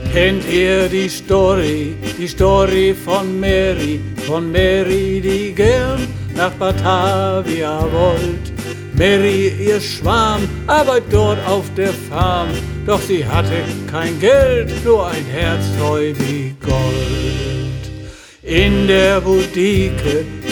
Kennt ihr die Story von Mary, die gern nach Batavia wollt? Mary, ihr Schwarm, arbeitet dort auf der Farm, doch sie hatte kein Geld, nur ein Herz treu wie Gold. In der Boutique